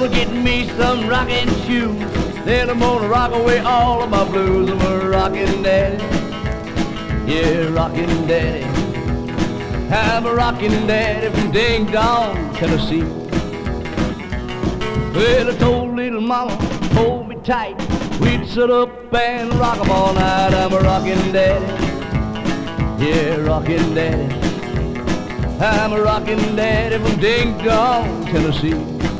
gonna get me some rocking shoes. Then I'm gonna rock away all of my blues. I'm a rockin' daddy, yeah, rockin' daddy. I'm a rockin' daddy from Ding Dong, Tennessee. Well, I told little mama, hold me tight. We'd sit up and rock 'em all night. I'm a rockin' daddy, yeah, rockin' daddy. I'm a rockin' daddy from Ding Dong, Tennessee.